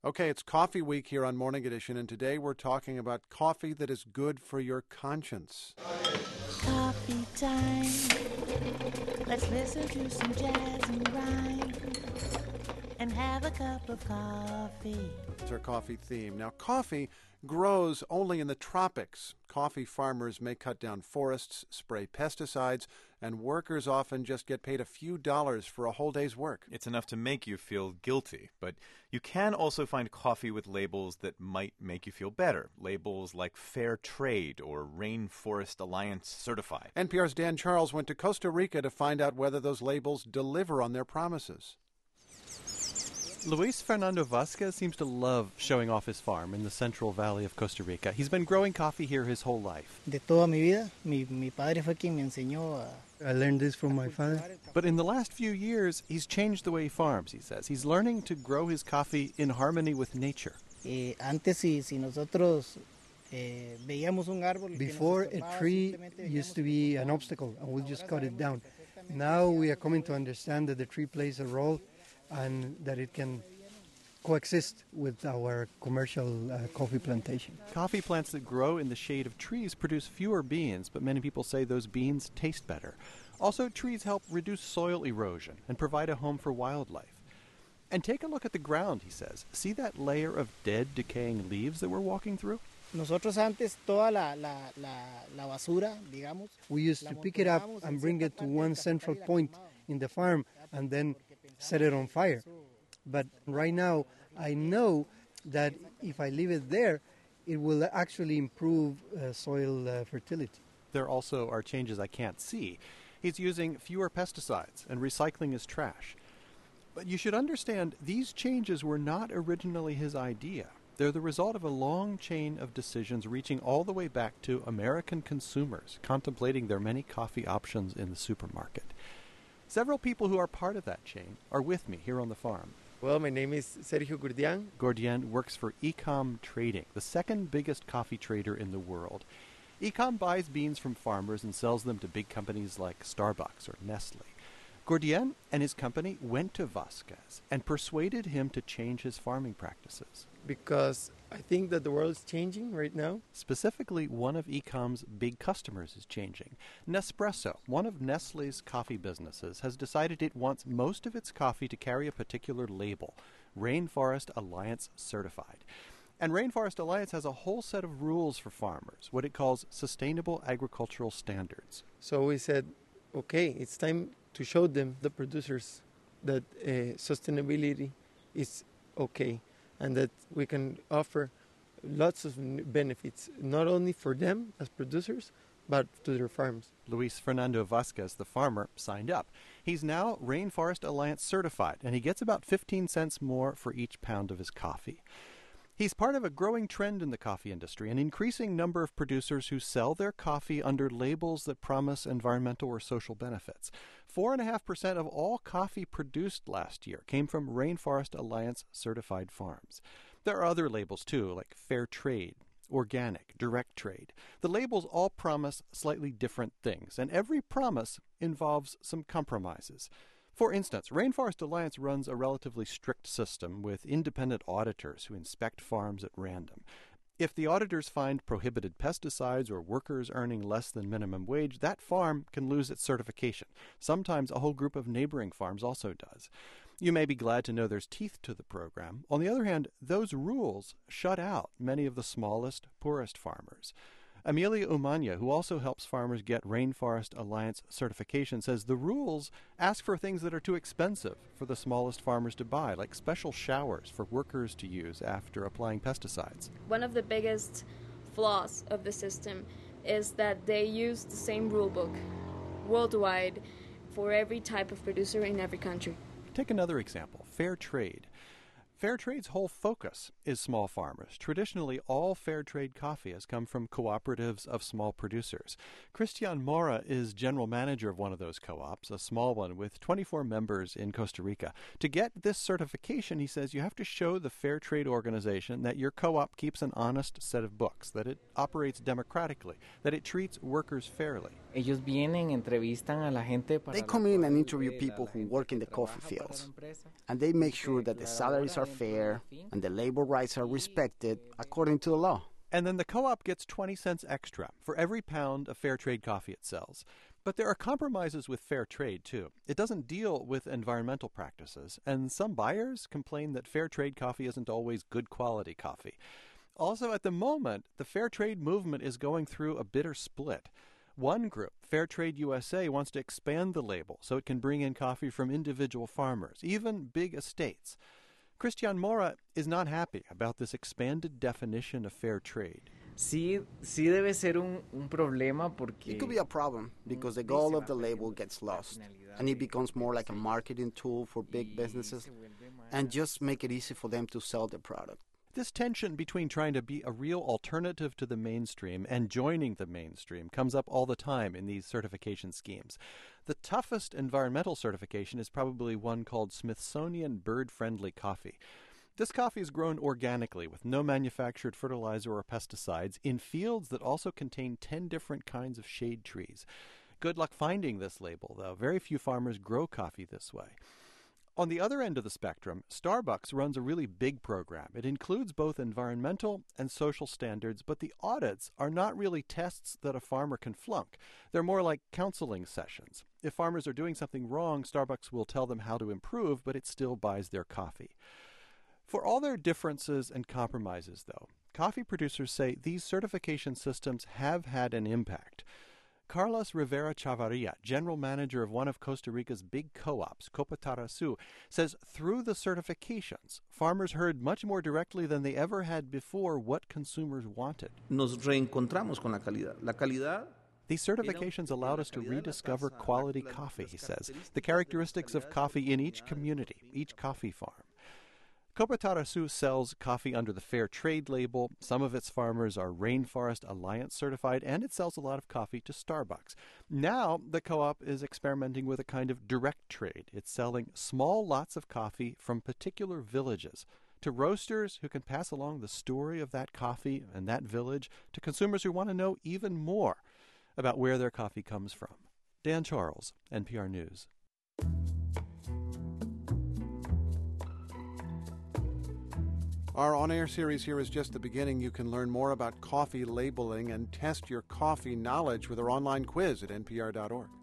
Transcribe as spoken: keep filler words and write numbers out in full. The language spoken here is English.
Okay, it's Coffee Week here on Morning Edition, and today we're talking about coffee that is good for your conscience. Coffee time. Let's listen to some jazz and rhyme and have a cup of coffee. It's our coffee theme. Now, coffee grows only in the tropics. Coffee farmers may cut down forests, spray pesticides, and workers often just get paid a few dollars for a whole day's work. It's enough to make you feel guilty, but you can also find coffee with labels that might make you feel better. Labels like Fair Trade or Rainforest Alliance Certified. N P R's Dan Charles went to Costa Rica to find out whether those labels deliver on their promises. Luis Fernando Vasquez seems to love showing off his farm in the Central Valley of Costa Rica. He's been growing coffee here his whole life. De toda mi vida, mi, mi padre fue quien me enseñó a... I learned this from my father. But in the last few years, he's changed the way he farms, he says. He's learning to grow his coffee in harmony with nature. Eh, antes, si, si nosotros eh, veíamos un árbol... Before, a tree used to be an obstacle, and we just cut it down. Now we are coming to understand that the tree plays a role and that it can coexist with our commercial uh, coffee plantation. Coffee plants that grow in the shade of trees produce fewer beans, but many people say those beans taste better. Also, trees help reduce soil erosion and provide a home for wildlife. And take a look at the ground, he says. See that layer of dead, decaying leaves that we're walking through? Nosotros antes toda la, la, la, la basura, digamos... We used to pick it up and bring it to one central point in the farm and then set it on fire. But right now, I know that if I leave it there, it will actually improve uh, soil uh, fertility. There also are changes I can't see. He's using fewer pesticides and recycling his trash. But you should understand, these changes were not originally his idea. They're the result of a long chain of decisions reaching all the way back to American consumers contemplating their many coffee options in the supermarket. Several people who are part of that chain are with me here on the farm. Well, my name is Sergio Gurdian. Gurdian works for Ecom Trading, the second biggest coffee trader in the world. Ecom buys beans from farmers and sells them to big companies like Starbucks or Nestle. Gurdian and his company went to Vasquez and persuaded him to change his farming practices. Because I think that the world is changing right now. Specifically, one of Ecom's big customers is changing. Nespresso, one of Nestle's coffee businesses, has decided it wants most of its coffee to carry a particular label, Rainforest Alliance Certified. And Rainforest Alliance has a whole set of rules for farmers, what it calls sustainable agricultural standards. So we said, okay, it's time to show them, the producers, that uh, sustainability is okay and that we can offer lots of benefits, not only for them as producers, but to their farms. Luis Fernando Vasquez, the farmer, signed up. He's now Rainforest Alliance certified, and he gets about fifteen cents more for each pound of his coffee. He's part of a growing trend in the coffee industry, an increasing number of producers who sell their coffee under labels that promise environmental or social benefits. Four point five percent of all coffee produced last year came from Rainforest Alliance certified farms. There are other labels, too, like Fair Trade, Organic, Direct Trade. The labels all promise slightly different things, and every promise involves some compromises. For instance, Rainforest Alliance runs a relatively strict system with independent auditors who inspect farms at random. If the auditors find prohibited pesticides or workers earning less than minimum wage, that farm can lose its certification. Sometimes a whole group of neighboring farms also does. You may be glad to know there's teeth to the program. On the other hand, those rules shut out many of the smallest, poorest farmers. Amelia Umania, who also helps farmers get Rainforest Alliance certification, says the rules ask for things that are too expensive for the smallest farmers to buy, like special showers for workers to use after applying pesticides. One of the biggest flaws of the system is that they use the same rule book worldwide for every type of producer in every country. Take another example, Fair Trade. Fair Trade's whole focus is small farmers. Traditionally, all Fair Trade coffee has come from cooperatives of small producers. Christian Mora is general manager of one of those co-ops, a small one with twenty-four members in Costa Rica. To get this certification, he says, you have to show the Fair Trade organization that your co-op keeps an honest set of books, that it operates democratically, that it treats workers fairly. They come in and interview people who work in the coffee fields, and they make sure that the salaries are fair and the labor rights are respected according to the law. And then the co-op gets twenty cents extra for every pound of fair trade coffee it sells. But there are compromises with fair trade, too. It doesn't deal with environmental practices, and some buyers complain that fair trade coffee isn't always good quality coffee. Also, at the moment, the fair trade movement is going through a bitter split. One group, Fair Trade U S A, wants to expand the label so it can bring in coffee from individual farmers, even big estates. Christian Mora is not happy about this expanded definition of fair trade. Sí, sí debe ser un, un problema porque it could be a problem because the goal of the label gets lost and it becomes more like a marketing tool for big businesses and just make it easy for them to sell their product. This tension between trying to be a real alternative to the mainstream and joining the mainstream comes up all the time in these certification schemes. The toughest environmental certification is probably one called Smithsonian Bird-Friendly Coffee. This coffee is grown organically with no manufactured fertilizer or pesticides in fields that also contain ten different kinds of shade trees. Good luck finding this label, though. Very few farmers grow coffee this way. On the other end of the spectrum, Starbucks runs a really big program. It includes both environmental and social standards, but the audits are not really tests that a farmer can flunk. They're more like counseling sessions. If farmers are doing something wrong, Starbucks will tell them how to improve, but it still buys their coffee. For all their differences and compromises, though, coffee producers say these certification systems have had an impact. Carlos Rivera Chavarria, general manager of one of Costa Rica's big co-ops, Copa Tarasú, says through the certifications, farmers heard much more directly than they ever had before what consumers wanted. Nos reencontramos con la calidad. La calidad. These certifications allowed us to rediscover quality coffee, he says, the characteristics of coffee in each community, each coffee farm. Copa Tarasú sells coffee under the Fair Trade label. Some of its farmers are Rainforest Alliance certified, and it sells a lot of coffee to Starbucks. Now, the co-op is experimenting with a kind of direct trade. It's selling small lots of coffee from particular villages to roasters who can pass along the story of that coffee and that village to consumers who want to know even more about where their coffee comes from. Dan Charles, N P R News. Our on-air series here is just the beginning. You can learn more about coffee labeling and test your coffee knowledge with our online quiz at N P R dot org.